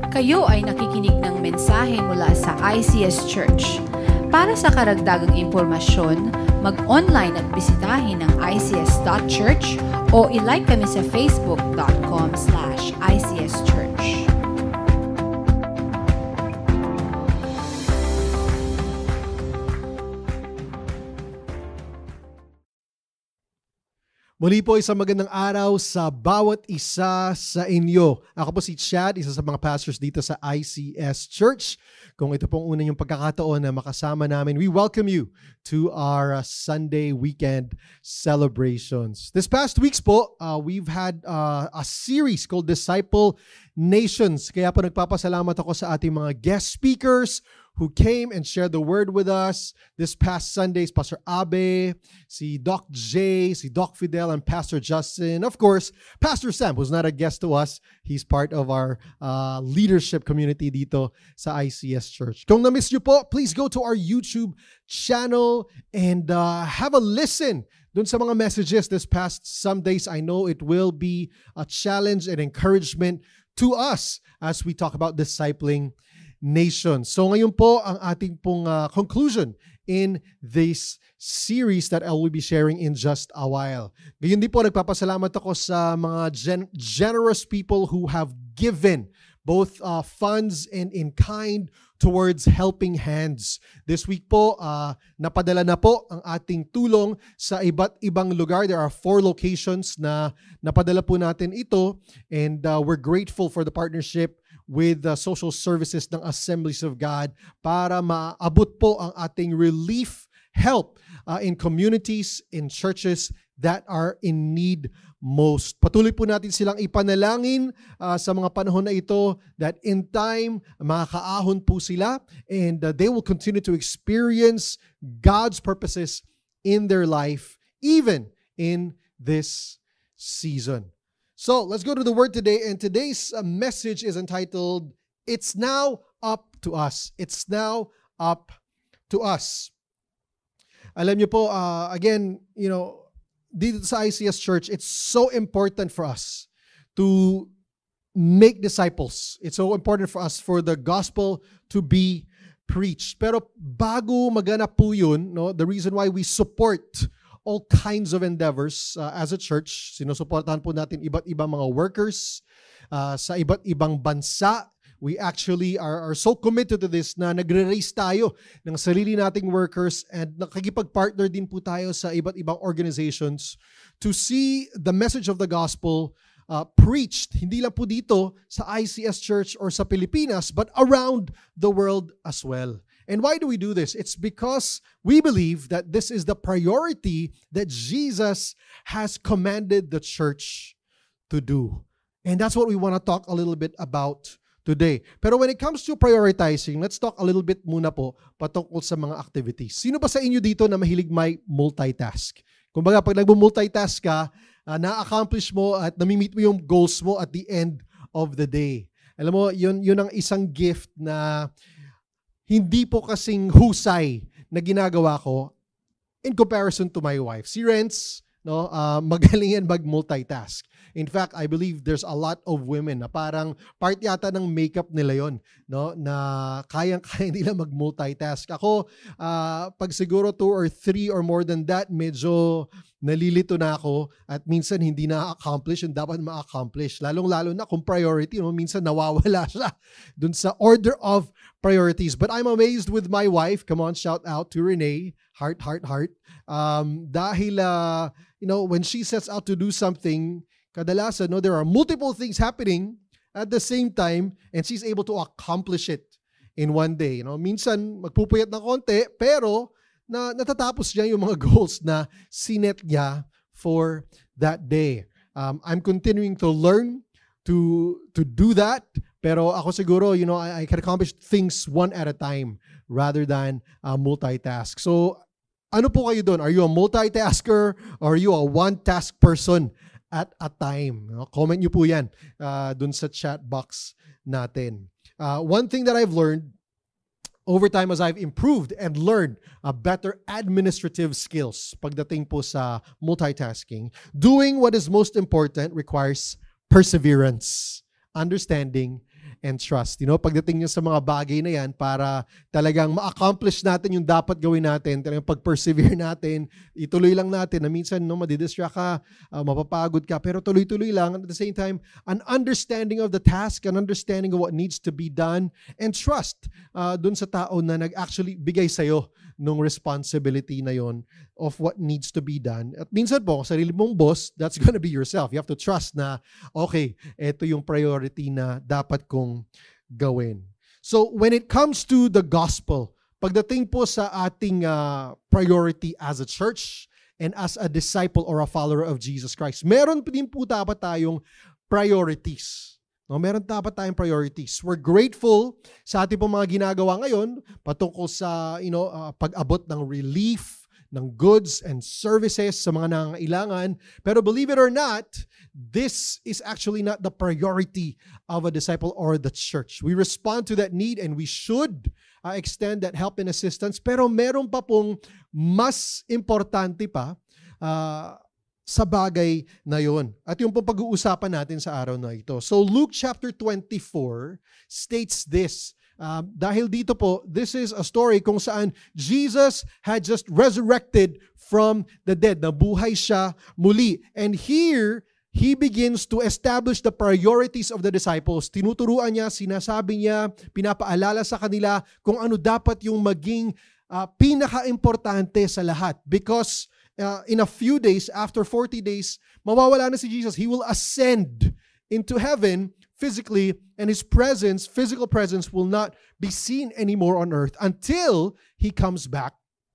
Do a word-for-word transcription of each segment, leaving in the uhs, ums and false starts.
Kayo ay nakikinig ng mensahe mula sa I C S Church. Para sa karagdagang impormasyon, mag-online at bisitahin ang i c s dot church o ilike kami sa facebook dot com slash i c s church. Muli po isang magandang araw sa bawat isa sa inyo. Ako po si Chad, isa sa mga pastors dito sa I C S Church. Kung ito pong una yung pagkakataon na makasama namin, we welcome you to our uh, Sunday weekend celebrations. This past weeks po, uh, we've had uh, a series called Disciple Nations. Kaya po nagpapasalamat ako sa ating mga guest speakers who came and shared the word with us this past Sundays, Pastor Abe, si Doc J, si Doc Fidel, and Pastor Justin. Of course, Pastor Sam, who's not a guest to us. He's part of our uh, leadership community dito sa I C S Church. Kung na-miss nyo po, please go to our YouTube channel and uh, have a listen dun sa mga messages this past some days. I know it will be a challenge and encouragement to us as we talk about discipling nations. So ngayon po ang ating pong uh, conclusion in this series that I will be sharing in just a while. Ngayon din po nagpapasalamat ako sa mga gen- generous people who have given both uh, funds and in kind towards helping hands. This week po, uh, napadala na po ang ating tulong sa iba't ibang lugar. There are four locations na napadala po natin ito, and uh, we're grateful for the partnership with the social services ng Assemblies of God para maabot po ang ating relief help uh, in communities, in churches that are in need most. Patuloy po natin silang ipanalangin uh, sa mga panahon na ito that in time, makakaahon po sila and uh, they will continue to experience God's purposes in their life, even in this season. So let's go to the word today, and today's uh, message is entitled, It's Now Up to Us. It's Now Up to Us. Alam niyo po, uh, again, you know, dito sa I C S Church, it's so important for us to make disciples. It's so important for us for the gospel to be preached. Pero bago maganap po yun, no, the reason why we support all kinds of endeavors uh, as a church, sinusuportahan po natin iba't ibang mga workers uh, sa iba't ibang bansa. We actually are, are so committed to this na nagre-raise tayo ng sarili nating workers and nakikipag-partner din po tayo sa iba't ibang organizations to see the message of the gospel uh, preached, hindi lang po dito sa I C S Church or sa Pilipinas, but around the world as well. And why do we do this? It's because we believe that this is the priority that Jesus has commanded the church to do. And that's what we want to talk a little bit about today. Pero when it comes to prioritizing, let's talk a little bit muna po patungkol sa mga activities. Sino ba sa inyo dito na mahilig may multitask? Kumbaga, pag nagmo-multitask ka, uh, na-accomplish mo at nami-meet mo yung goals mo at the end of the day. Alam mo, yun, yun ang isang gift na hindi po kasing husay na ginagawa ko in comparison to my wife. Si Renz, no, uh, magaling yan mag-multitask. In fact, I believe there's a lot of women na parang part yata ng makeup nila yon, no, na kayang-kaya nila mag-multitask. Ako, uh, pag siguro two or three or more than that, medyo nalilito na ako at minsan hindi na-accomplish yung dapat ma-accomplish. Lalong-lalo na kung priority, no, minsan nawawala siya dun sa order of priorities. But I'm amazed with my wife. Come on, shout out to Renee. Heart, heart, heart. Um, dahil, uh, you know, when she sets out to do something, kadalasan, no, there are multiple things happening at the same time and she's able to accomplish it in one day. You know, minsan magpupuyat ng konti, pero na natatapos niya yung mga goals na sinet niya for that day. Um, I'm continuing to learn to to do that, pero ako siguro, you know, I, I can accomplish things one at a time rather than uh, multitask. So, ano po kayo doon? Are you a multitasker or are you a one-task person at a time? No? Comment nyo po yan uh, doon sa chat box natin. Uh, one thing that I've learned over time as I've improved and learned a better administrative skills pagdating po sa multitasking, doing what is most important requires perseverance, understanding, and trust. You know, pagdating niyo sa mga bagay na yan, para talagang ma-accomplish natin yung dapat gawin natin, talagang pag-persevere natin, ituloy lang natin na minsan no, madidistract ka, uh, mapapagod ka, pero tuloy-tuloy lang. At the same time, an understanding of the task, an understanding of what needs to be done, and trust uh, dun sa tao na nag-actually bigay sa'yo nung responsibility na yon of what needs to be done. At minsan po, kung sarili mong boss, that's gonna be yourself. You have to trust na, okay, ito yung priority na dapat kong gawin. So, when it comes to the gospel, pagdating po sa ating uh, priority as a church and as a disciple or a follower of Jesus Christ, meron din po dapat tayong priorities. No, meron dapat tayong priorities. We're grateful sa ating pong mga ginagawa ngayon patungkol sa you know, uh, pag-abot ng relief, ng goods and services sa mga nangangailangan. Pero believe it or not, this is actually not the priority of a disciple or the church. We respond to that need and we should uh, extend that help and assistance. Pero meron pa pong mas importante pa uh, sa bagay na yon. At yung pong pag-uusapan natin sa araw na ito. So Luke chapter twenty-four states this. Uh, dahil dito po, this is a story kung saan Jesus had just resurrected from the dead. Nabuhay siya muli. And here, He begins to establish the priorities of the disciples. Tinuturuan niya, sinasabi niya, pinapaalala sa kanila kung ano dapat yung maging uh, pinaka-importante sa lahat. Because Uh, in a few days, after forty days, mawawala na si Jesus. He will ascend into heaven physically, and His presence, physical presence, will not be seen anymore on earth until He comes back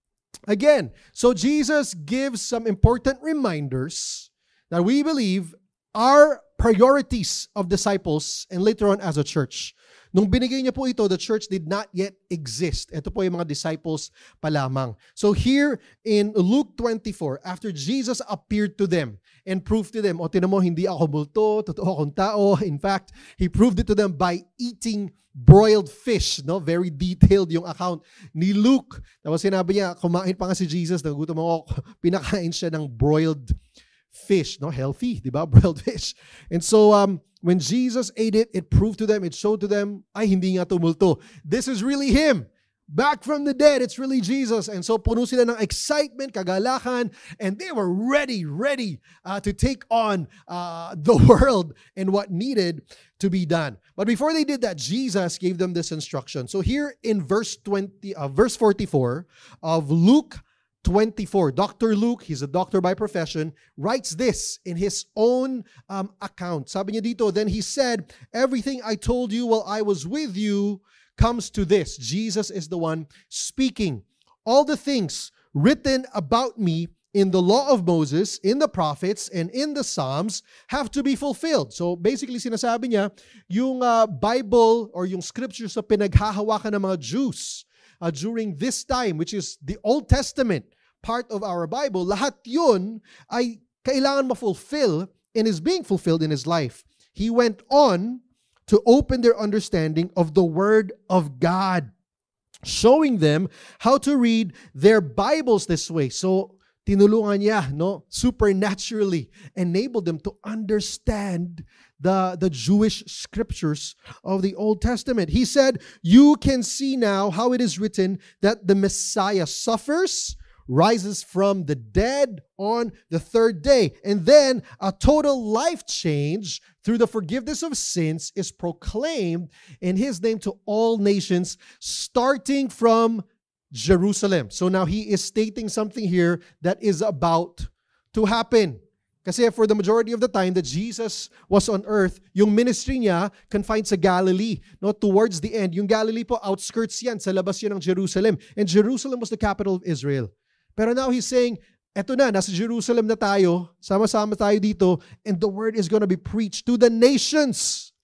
again. So Jesus gives some important reminders that we believe are priorities of disciples and later on as a church. Nung binigay niya po ito, the church did not yet exist. Ito po yung mga disciples pa lamang. So here in Luke twenty-four, after Jesus appeared to them and proved to them, o tinan mo, hindi ako multo, totoo akong tao. In fact, He proved it to them by eating broiled fish. No, very detailed yung account ni Luke. Tapos sinabi niya, kumain pa nga si Jesus, nagutom ako, pinakain siya ng broiled fish. No, healthy, di ba? Broiled fish. And so, um, when Jesus ate it, it proved to them, it showed to them, ay, hindi nga tumulto. This is really Him. Back from the dead, it's really Jesus. And so puno sila ng excitement, kagalakan, and they were ready, ready uh, to take on uh, the world and what needed to be done. But before they did that, Jesus gave them this instruction. So here in verse twenty, uh, verse forty-four of Luke twenty-four, Doctor Luke, he's a doctor by profession, writes this in his own um, account. Sabi niya dito, then he said, everything I told you while I was with you comes to this. Jesus is the one speaking. All the things written about me in the law of Moses, in the prophets, and in the Psalms have to be fulfilled. So basically sinasabi niya, yung uh, Bible or yung scriptures na pinaghahawakan ng mga Jews Uh, during this time, which is the Old Testament part of our Bible, lahat yun ay kailangan ma-fulfill and is being fulfilled in His life. He went on to open their understanding of the Word of God, showing them how to read their Bibles this way. So, tinulungan niya, no, supernaturally enabled them to understand the, the Jewish scriptures of the Old Testament. He said, you can see now how it is written that the Messiah suffers, rises from the dead on the third day, and then a total life change through the forgiveness of sins is proclaimed in His name to all nations, starting from Jerusalem. So now He is stating something here that is about to happen. Kasi for the majority of the time that Jesus was on earth, yung ministry niya confined sa Galilee. No, towards the end, yung Galilee po, outskirts yan, sa labas yan ng Jerusalem. And Jerusalem was the capital of Israel. Pero now He's saying, eto na, nasa Jerusalem na tayo, sama-sama tayo dito, and the word is going to be preached to the nations.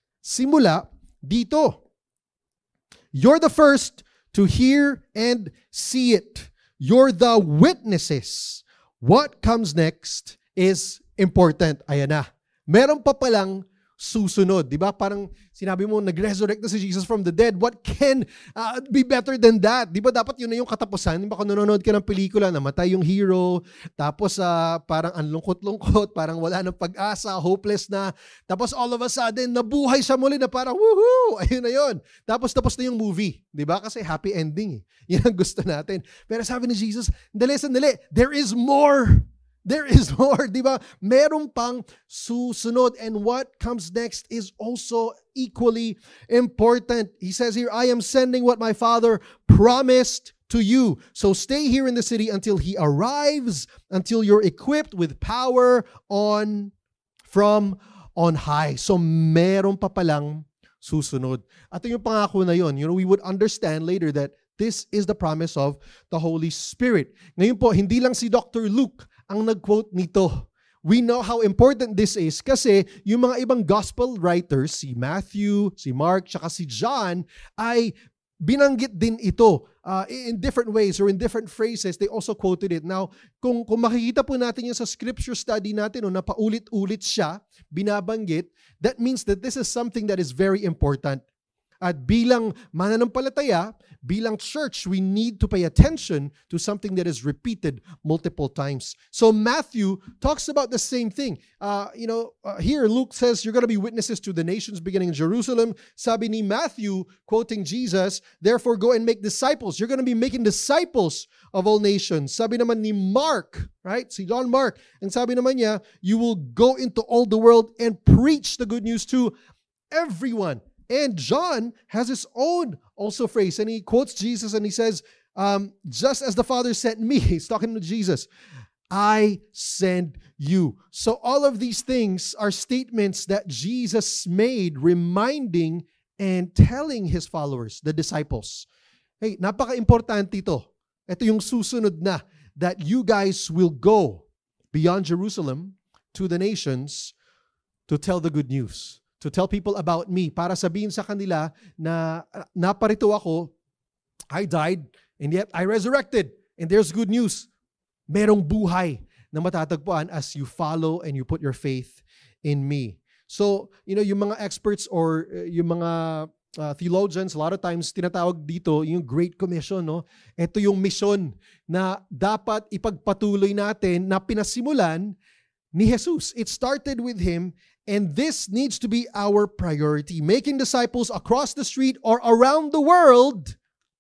Simula dito. You're the first to hear and see it. You're the witnesses. What comes next is important. Ayan na. Meron pa palang susunod. Di ba? Parang sinabi mo, nag-resurrect na si Jesus from the dead. What can uh, be better than that? Di ba dapat yun na yung katapusan? Di ba kung nanonood ka ng pelikula, namatay yung hero, tapos uh, parang anlungkot-lungkot, parang wala ng pag-asa, hopeless na. Tapos all of a sudden, nabuhay siya muli na parang, woohoo! Ayun na yun. Tapos tapos na yung movie. Di ba? Kasi happy ending. Eh. Yan ang gusto natin. Pero sabi ni Jesus, dali, sandali, there is more. There is more, di ba? Meron pang susunod. And what comes next is also equally important. He says here, I am sending what my Father promised to you. So stay here in the city until He arrives, until you're equipped with power on from on high. So meron pa palang susunod. At yung pangako na yun, you know, we would understand later that this is the promise of the Holy Spirit. Ngayon po, hindi lang si Doctor Luke ang nag-quote nito. We know how important this is kasi yung mga ibang gospel writers, si Matthew, si Mark, tsaka si John, ay binanggit din ito uh, in different ways or in different phrases. They also quoted it. Now, kung, kung makikita po natin yung sa scripture study natin, no, na paulit-ulit siya, binabanggit, that means that this is something that is very important. At bilang mananampalataya, bilang church, we need to pay attention to something that is repeated multiple times. So Matthew talks about the same thing. Uh, you know, uh, here Luke says, you're going to be witnesses to the nations beginning in Jerusalem. Sabi ni Matthew, quoting Jesus, therefore go and make disciples. You're going to be making disciples of all nations. Sabi naman ni Mark, right? Si John Mark. And sabi naman niya, you will go into all the world and preach the good news to everyone. And John has his own also phrase, and he quotes Jesus and he says, um, just as the Father sent me, he's talking to Jesus, I send you. So all of these things are statements that Jesus made, reminding and telling his followers, the disciples, hey, napaka-importante ito. Ito yung susunod na, that you guys will go beyond Jerusalem to the nations to tell the good news. To tell people about me, para sabihin sa kanila na uh, naparito ako, I died, and yet I resurrected. And there's good news. Merong buhay na matatagpuan as you follow and you put your faith in me. So, you know, yung mga experts or uh, yung mga uh, theologians, a lot of times tinatawag dito yung Great Commission, no? Ito yung mission na dapat ipagpatuloy natin na pinasimulan ni Jesus. It started with Him. And this needs to be our priority. Making disciples across the street or around the world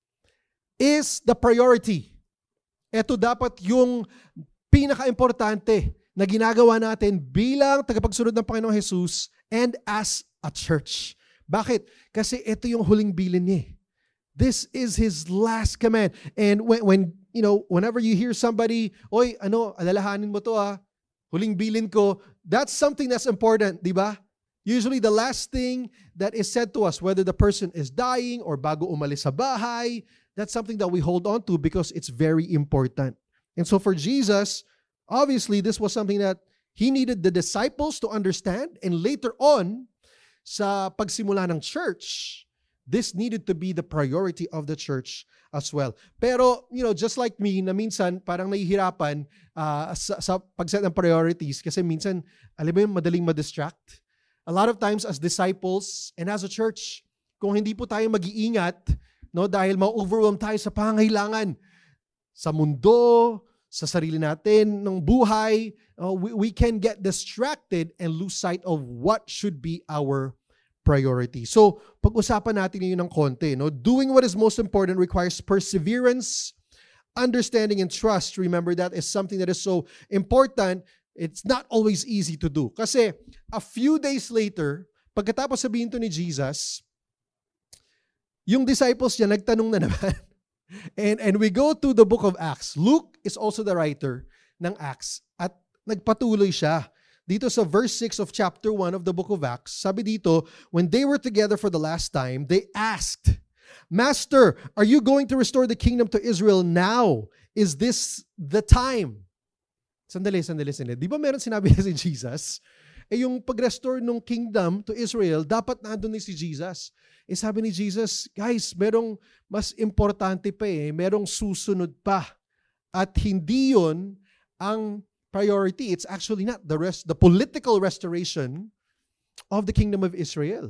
is the priority. Ito dapat yung pinaka-importante na ginagawa natin bilang tagapagsunod ng Panginoong Jesus and as a church. Bakit? Kasi ito yung huling bilin niya. This is His last command. And when, when you know, whenever you hear somebody, oy, ano, alalahanin mo to ah, huling bilin ko, that's something that's important, di ba? Usually the last thing that is said to us, whether the person is dying or bago umalis sa bahay, that's something that we hold on to because it's very important. And so for Jesus, obviously this was something that He needed the disciples to understand, and later on, sa pagsimula ng church, this needed to be the priority of the church as well. Pero, you know, just like me, na minsan parang nahihirapan uh, sa, sa pag-set ng priorities kasi minsan, alam mo yung madaling ma-distract. A lot of times as disciples and as a church, kung hindi po tayo mag-iingat, no, dahil ma-overwhelm tayo sa pangangailangan sa mundo, sa sarili natin, ng buhay, uh, we, we can get distracted and lose sight of what should be our priority. So, pag-usapan natin ngayon ng konti. No? Doing what is most important requires perseverance, understanding, and trust. Remember, that is something that is so important. It's not always easy to do. Kasi, a few days later, pagkatapos sabihin to ni Jesus, yung disciples niya nagtanong na naman. and, and we go to the book of Acts. Luke is also the writer ng Acts. At nagpatuloy siya. Dito sa verse six of chapter one of the book of Acts, sabi dito, when they were together for the last time, they asked, Master, are you going to restore the kingdom to Israel now? Is this the time? Sandali, sandali, sandali. Di ba meron sinabi na si Jesus? Eh yung pag-restore ng kingdom to Israel, dapat nandun ni si Jesus. Eh sabi ni Jesus, guys, merong mas importante pa eh. Merong susunod pa. At hindi yun ang priority. It's actually not the rest, the political restoration of the kingdom of Israel.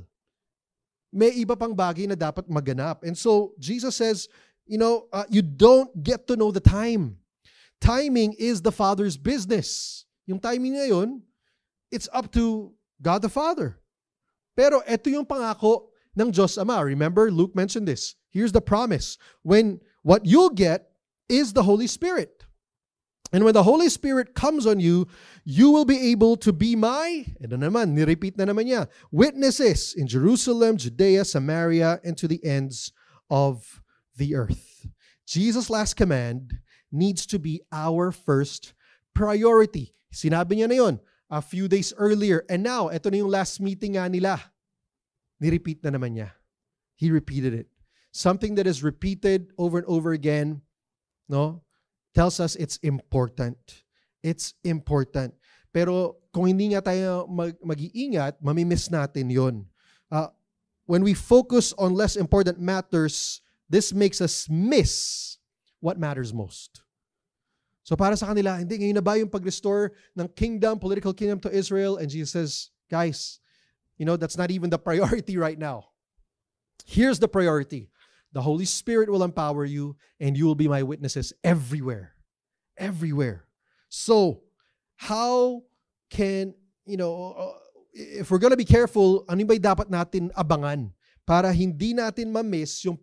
May iba pang bagay na dapat maganap. And so, Jesus says, you know, uh, you don't get to know the time. Timing is the Father's business. Yung timing ngayon, it's up to God the Father. Pero ito yung pangako ng Diyos Ama. Remember, Luke mentioned this. Here's the promise. When what you'll get is the Holy Spirit. And when the Holy Spirit comes on you, you will be able to be my, ito naman, nirepeat na naman niya, witnesses in Jerusalem, Judea, Samaria, and to the ends of the earth. Jesus' last command needs to be our first priority. Sinabi niya na yun a few days earlier. And now, ito na yung last meeting nga nila. Nirepeat na naman niya. He repeated it. Something that is repeated over and over again, no? Tells us it's important. It's important. Pero kung hindi nga tayo mag- mag-iingat, mamimiss natin yon. Uh, when we focus on less important matters, this makes us miss what matters most. So para sa kanila, hindi, ngayon na ba yung pag-restore ng kingdom, political kingdom to Israel? And Jesus says, guys, you know, that's not even the priority right now. Here's the priority. The Holy Spirit will empower you and you will be my witnesses everywhere. Everywhere. So, how can, you know, uh, if we're gonna be careful, ano ba dapat natin abangan para hindi natin ma-miss yung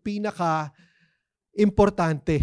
pinaka-importante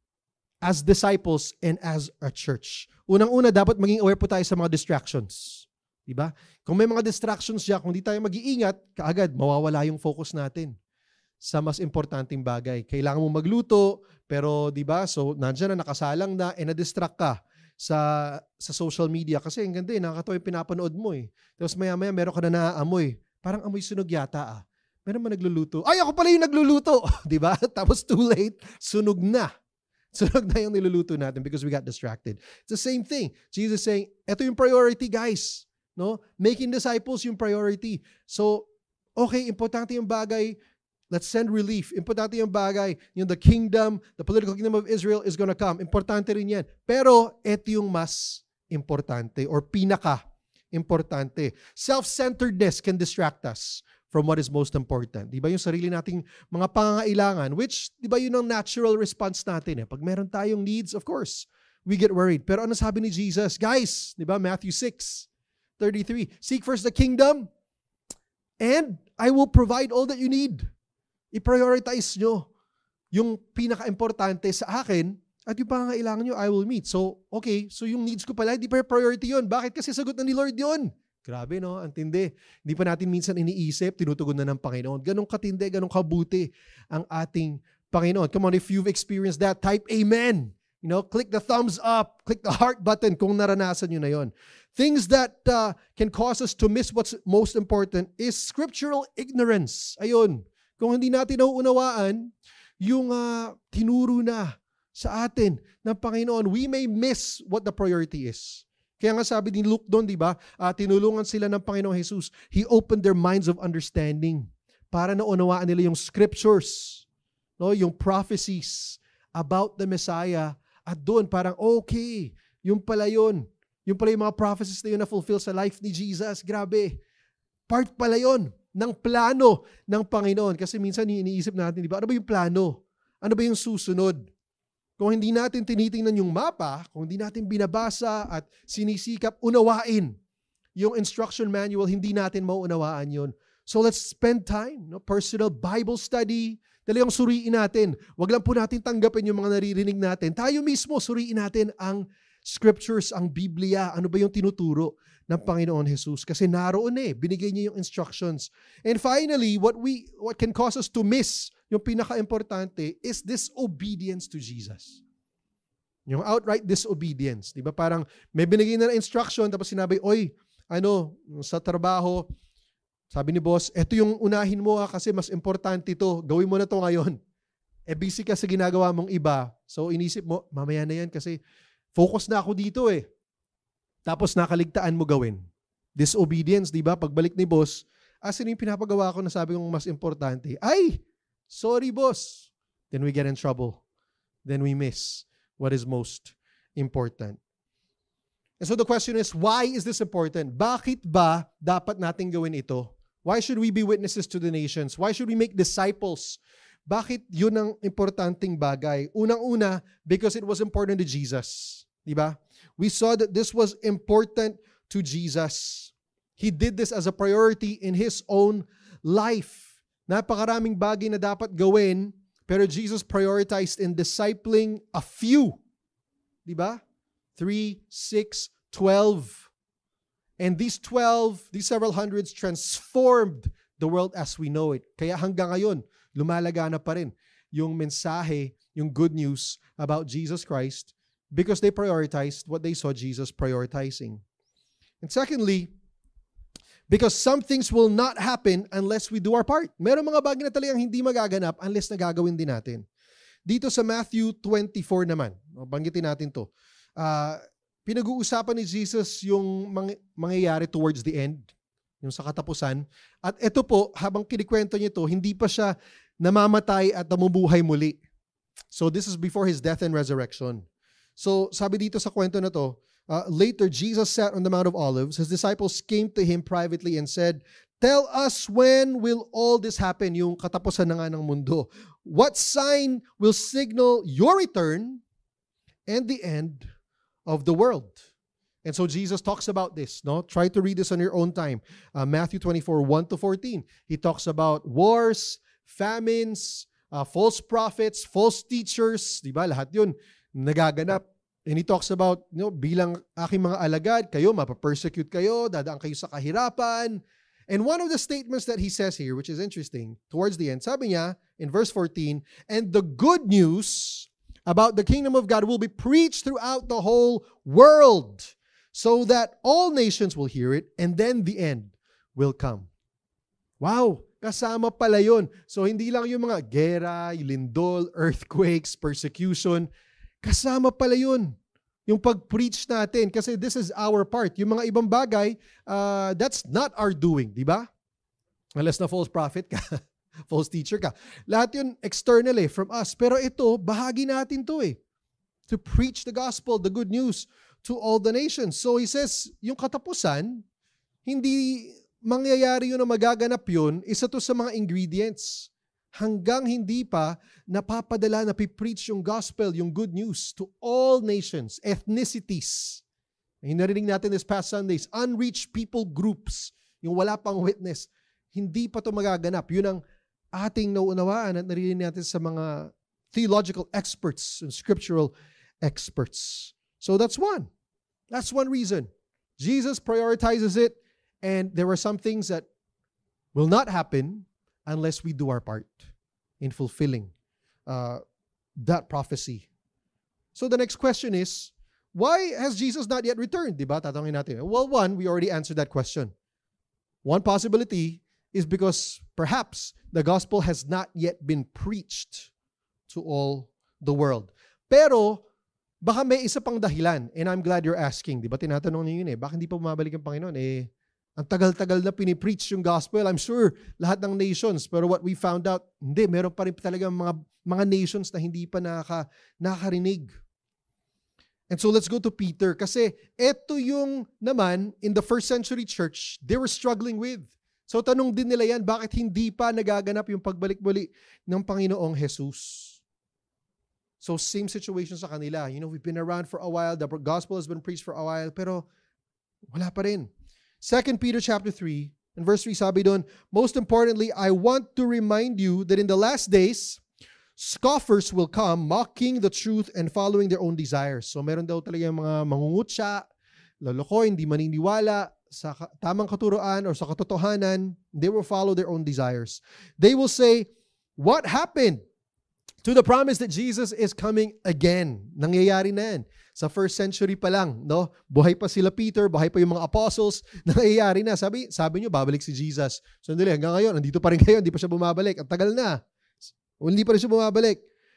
as disciples and as a church? Unang-una, dapat maging aware po tayo sa mga distractions. Diba? Kung may mga distractions siya, kung di tayo mag-iingat, kaagad, mawawala yung focus natin sa mas importanteng bagay. Kailangan mo magluto, pero di ba, so nandiyan na, nakasalang na, eh na-distract ka sa sa social media kasi ang ganda eh, nakakatawa yung pinapanood mo eh. Tapos maya-maya meron ka na naaamoy. Parang amoy sunog yata ah. Meron man nagluluto. Ay, ako pala yung nagluluto! Di ba? Tapos too late, sunog na. Sunog na yung niluluto natin because we got distracted. It's the same thing. Jesus is saying, eto yung priority, guys. No? Making disciples yung priority. So, okay, importante yung bagay. Let's send relief. Importante yung bagay. Yung the kingdom, the political kingdom of Israel is gonna come. Importante rin yan. Pero, ito yung mas importante or pinaka-importante. Self-centeredness can distract us from what is most important. Di ba yung sarili nating mga pangangailangan, which, di ba yun ang natural response natin. Eh? Pag meron tayong needs, of course, we get worried. Pero ano sabi ni Jesus? Guys, di ba, Matthew six thirty-three, seek first the kingdom and I will provide all that you need. I-prioritize nyo yung pinaka-importante sa akin at yung pangangailangan nyo, I will meet. So, okay, so yung needs ko pala, hindi pa priority yun. Bakit? Kasi sagot na ni Lord yun. Grabe, no? Ang tindi. Hindi pa natin minsan iniisip, tinutugon na ng Panginoon. Ganong katindi, ganong kabuti ang ating Panginoon. Come on, if you've experienced that, type Amen. You know, click the thumbs up, click the heart button kung naranasan nyo na yon. Things that uh, can cause us to miss what's most important is scriptural ignorance. Ayun. Kung hindi natin nauunawaan yung uh, tinuro na sa atin ng Panginoon, we may miss what the priority is. Kaya nga sabi ni Luke doon, di ba? Uh, tinulungan sila ng Panginoong Jesus. He opened their minds of understanding para naunawaan nila yung scriptures, no? Yung prophecies about the Messiah. At doon parang, okay, yung pala yun. Yung pala yung mga prophecies na yun na fulfill sa life ni Jesus. Grabe. Part pala yun ng plano ng Panginoon. Kasi minsan iniisip natin, di ba? Ano ba yung plano? Ano ba yung susunod? Kung hindi natin tinitingnan yung mapa, kung hindi natin binabasa at sinisikap unawain yung instruction manual, hindi natin mauunawaan yun. So let's spend time, no? Personal Bible study, talagang suriin natin. Wag lang po natin tanggapin yung mga naririnig natin. Tayo mismo, suriin natin ang scriptures, ang Biblia. Ano ba yung tinuturo ng Panginoon Jesus? Kasi naroon eh, binigay niya yung instructions. And finally, what we what can cause us to miss, yung pinaka-importante, is disobedience to Jesus. Yung outright disobedience. Di ba? Parang may binigay na instruction, tapos sinabi, oy, ano, sa trabaho, sabi ni boss, eto yung unahin mo ha, kasi mas importante ito. Gawin mo na to ngayon. Eh, busy ka sa ginagawa mong iba. So, inisip mo, mamaya na yan kasi focus na ako dito eh. Tapos nakaligtaan mo gawin. Disobedience, di ba? Pagbalik ni boss, asin yung pinapagawa ko na sabi kong mas importante? Ay, sorry boss. Then we get in trouble. Then we miss what is most important. And so the question is, why is this important? Bakit ba dapat natin gawin ito? Why should we be witnesses to the nations? Why should we make disciples? Bakit yun ang importanteng bagay? Unang-una, because it was important to Jesus. Diba? We saw that this was important to Jesus. He did this as a priority in His own life. Napakaraming bagay na dapat gawin, pero Jesus prioritized in discipling a few. Diba? Three, six, twelve. And these twelve, these several hundreds transformed the world as we know it. Kaya hanggang ngayon, lumalagana pa rin yung mensahe, yung good news about Jesus Christ because they prioritized what they saw Jesus prioritizing. And secondly, because some things will not happen unless we do our part. Meron mga bagay na talagang hindi magaganap unless nagagawin din natin. Dito sa Matthew twenty-four naman, banggitin natin to. Uh, pinag-uusapan ni Jesus yung mang- mangyayari towards the end, yung sa katapusan. At ito po, habang kinikwento niya ito, hindi pa siya namamatay at namumuhay muli. So this is before His death and resurrection. So sabi dito sa kwento na to, uh, later Jesus sat on the Mount of Olives. His disciples came to Him privately and said, "Tell us when will all this happen?" Yung katapusan na nga ng mundo. "What sign will signal your return and the end of the world?" And so Jesus talks about this. No, try to read this on your own time. Uh, Matthew twenty-four, one to fourteen. He talks about wars, famines, uh, false prophets, false teachers. Diba? Lahat yun nagaganap. And He talks about, you know, bilang aking mga alagad, kayo, mapapersecute kayo, dadaan kayo sa kahirapan. And one of the statements that He says here, which is interesting, towards the end, sabi niya in verse fourteen, "And the good news about the kingdom of God will be preached throughout the whole world so that all nations will hear it, and then the end will come." Wow! Kasama pala yun. So hindi lang yung mga gera, yung lindol, earthquakes, persecution. Kasama pala yun. Yung pag-preach natin. Kasi this is our part. Yung mga ibang bagay, uh, that's not our doing. Di ba? Unless na false prophet ka. False teacher ka. Lahat yun external eh, from us. Pero ito, bahagi natin to eh. To preach the gospel, the good news to all the nations. So He says, yung katapusan, hindi mangyayari yun na magaganap yun, isa to sa mga ingredients. Hanggang hindi pa napapadala, napipreach yung gospel, yung good news to all nations, ethnicities. Hinarinig natin this past Sundays, unreached people groups, yung wala pang witness. Hindi pa to magaganap. Yun ang ating nauunawaan at narinig natin sa mga theological experts and scriptural experts. So that's one. That's one reason. Jesus prioritizes it, and there are some things that will not happen unless we do our part in fulfilling uh, that prophecy. So the next question is, why has Jesus not yet returned? Diba? Tatanungin natin. Well, one, we already answered that question. One possibility is because perhaps the gospel has not yet been preached to all the world. Pero, baka may isa pang dahilan, and I'm glad you're asking. Di ba tinatanong niyo yun eh, baka hindi pa bumabalik ang Panginoon? Eh, ang tagal-tagal na pinipreach yung gospel. I'm sure lahat ng nations, pero what we found out, hindi, meron pa rin talaga mga, mga nations na hindi pa nakaka, nakakarinig. And so let's go to Peter, kasi eto yung naman, in the first century church, they were struggling with. So tanong din nila yan, bakit hindi pa nagaganap yung pagbalik-balik ng Panginoong Jesus? So same situation sa kanila. You know, we've been around for a while, the gospel has been preached for a while, pero wala pa rin. Second Peter chapter three, and verse three sabi doon, "Most importantly, I want to remind you that in the last days, scoffers will come, mocking the truth and following their own desires." So meron daw talaga yung mga mangungutya, loloko, hindi maniniwala sa tamang katuruan or sa katotohanan. They will follow their own desires. They will say, "What happened to the promise that Jesus is coming again?" Nangyayari na yan. Sa first century pa lang, no? Buhay pa sila Peter, buhay pa yung mga apostles, nangyayari na. Sabi, sabi nyo, babalik si Jesus. So, hindi, hanggang ngayon, nandito pa rin kayo, hindi pa siya bumabalik. Ang tagal na. Hindi pa rin siya bumabalik.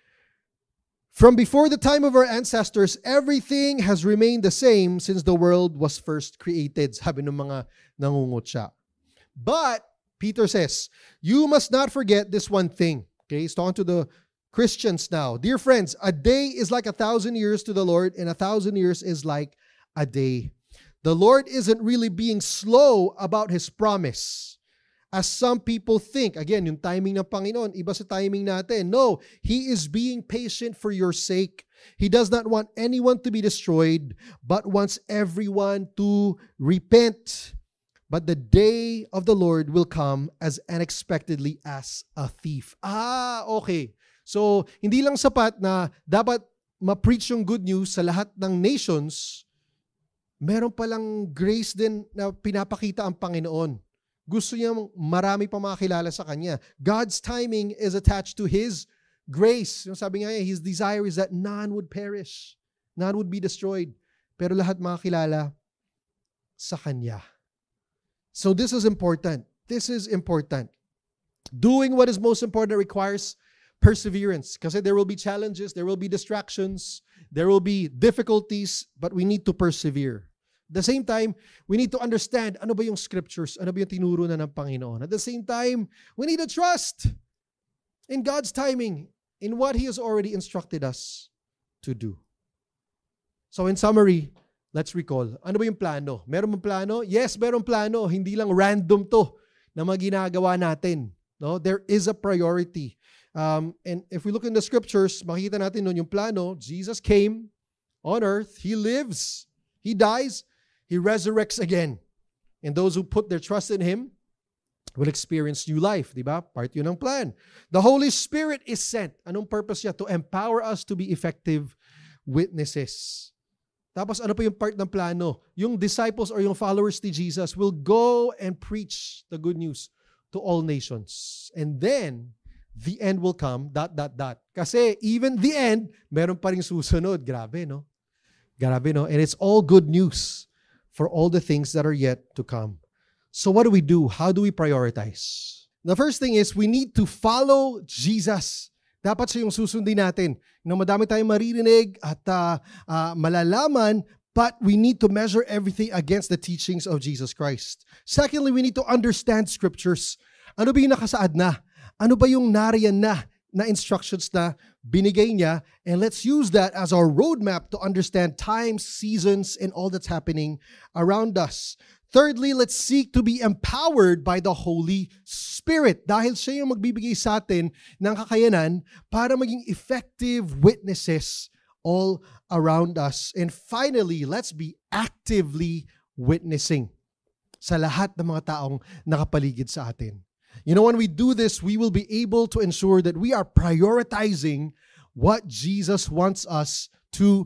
"From before the time of our ancestors, everything has remained the same since the world was first created." Sabi ng mga nangungutya. But, Peter says, "You must not forget this one thing." Okay, he's talking to the Christians now. "Dear friends, a day is like a thousand years to the Lord, and a thousand years is like a day. The Lord isn't really being slow about His promise, as some people think. Again, yung timing ng Panginoon, iba sa timing natin. No, He is being patient for your sake. He does not want anyone to be destroyed, but wants everyone to repent. But the day of the Lord will come as unexpectedly as a thief. Ah, okay. So, hindi lang sapat na dapat ma-preach yung good news sa lahat ng nations. Meron palang grace din na pinapakita ang Panginoon. Gusto niya marami pa makakilala sa Kanya. God's timing is attached to His grace. Yung sabi nga niya, His desire is that none would perish. None would be destroyed. Pero lahat makakilala sa Kanya. So this is important. This is important. Doing what is most important requires perseverance. Kasi there will be challenges, there will be distractions, there will be difficulties, but we need to persevere. At the same time, we need to understand ano ba yung scriptures, ano ba yung tinuro na ng Panginoon. At the same time, we need to trust in God's timing, in what He has already instructed us to do. So in summary, let's recall, ano ba yung plano? Meron bang plano? Yes, meron plano. Hindi lang random to na maginagawa natin. No? There is a priority. Um, and if we look in the scriptures, makikita natin nun yung plano. Jesus came on earth. He lives. He dies. He resurrects again. And those who put their trust in Him will experience new life. Diba? Part yun ng plan. The Holy Spirit is sent. Anong purpose niya? To empower us to be effective witnesses. Tapos ano pa yung part ng plano? Yung disciples or yung followers ni Jesus will go and preach the good news to all nations. And then, the end will come, dot, dot, dot. Kasi even the end, meron pa rin susunod. Grabe, no? Grabe, no? And it's all good news for all the things that are yet to come. So what do we do? How do we prioritize? The first thing is we need to follow Jesus. Dapat siya yung susundin natin. Na madami tayong maririnig at uh, uh, malalaman, but we need to measure everything against the teachings of Jesus Christ. Secondly, we need to understand scriptures. Ano ba yung nakasaad na? Ano ba yung nariyan na na instructions na binigay niya? And let's use that as our roadmap to understand times, seasons, and all that's happening around us. Thirdly, let's seek to be empowered by the Holy Spirit. Dahil siya yung magbibigay sa atin ng kakayanan para maging effective witnesses all around us. And finally, let's be actively witnessing sa lahat ng mga taong nakapaligid sa atin. You know, when we do this, we will be able to ensure that we are prioritizing what Jesus wants us to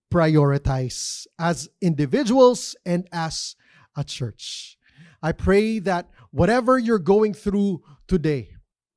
prioritize as individuals and as a church. I pray that whatever you're going through today,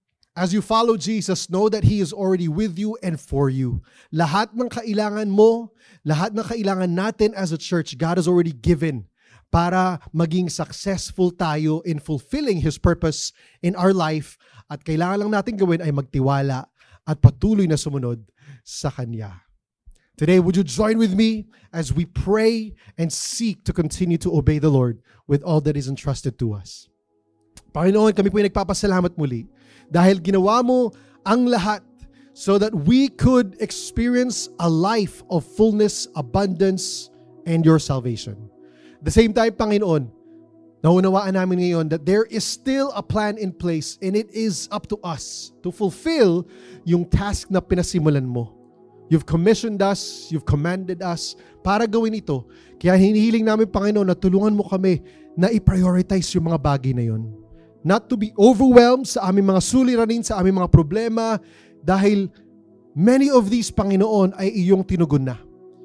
as you follow Jesus, know that He is already with you and for you. Lahat ng kailangan mo, lahat ng kailangan natin as a church, God has already given para maging successful tayo in fulfilling His purpose in our life. At kailangan lang natin gawin ay magtiwala at patuloy na sumunod sa Kanya. Today, would you join with me as we pray and seek to continue to obey the Lord with all that is entrusted to us? Panginoon, kami po ay nagpapasalamat muli dahil ginawa mo ang lahat so that we could experience a life of fullness, abundance, and your salvation. At the same time, Panginoon, naunawaan namin ngayon that there is still a plan in place and it is up to us to fulfill yung task na pinasimulan mo. You've commissioned us, you've commanded us para gawin ito. Kaya hinihiling namin, Panginoon, na tulungan mo kami na i-prioritize yung mga bagay na yun. Not to be overwhelmed sa aming mga suliranin, sa aming mga problema, dahil many of these, Panginoon, ay iyong tinugon na.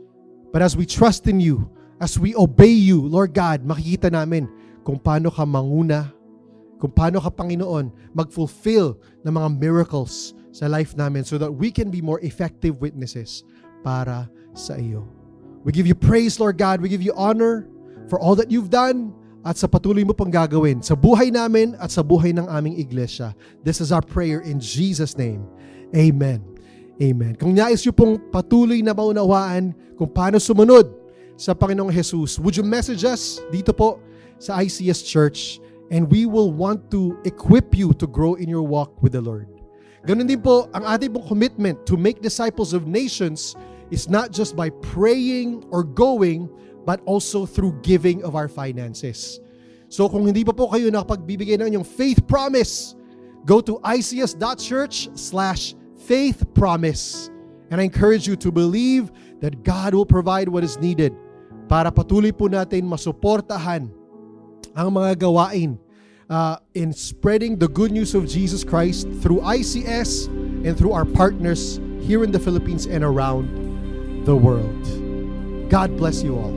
But as we trust in you, as we obey you, Lord God, makikita namin kung paano ka manguna, kung paano ka, Panginoon, mag-fulfill ng mga miracles sa life namin so that we can be more effective witnesses para sa iyo. We give you praise, Lord God. We give you honor for all that you've done at sa patuloy mo pang gagawin sa buhay namin at sa buhay ng aming iglesia. This is our prayer in Jesus' name. Amen. Amen. Kung nais niyo pong patuloy na maunawaan kung paano sumunod sa Panginoong Jesus, would you message us dito po sa I C S Church and we will want to equip you to grow in your walk with the Lord. Ganun din po, ang ating pong commitment to make disciples of nations is not just by praying or going, but also through giving of our finances. So kung hindi pa po kayo nakapagbibigay ng inyong faith promise, go to ics.church slash faith promise. And I encourage you to believe that God will provide what is needed para patuloy po natin masuportahan ang mga gawain uh, in spreading the good news of Jesus Christ through I C S and through our partners here in the Philippines and around the world. God bless you all.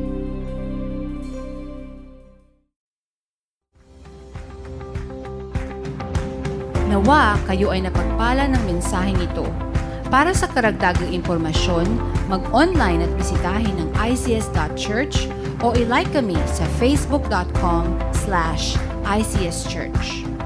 Nawa kayo ay napagpala ng mensaheng ito. Para sa karagdagang impormasyon, mag-online at bisitahin ang I C S dot church o i-like kami sa facebook dot com slash I C S church.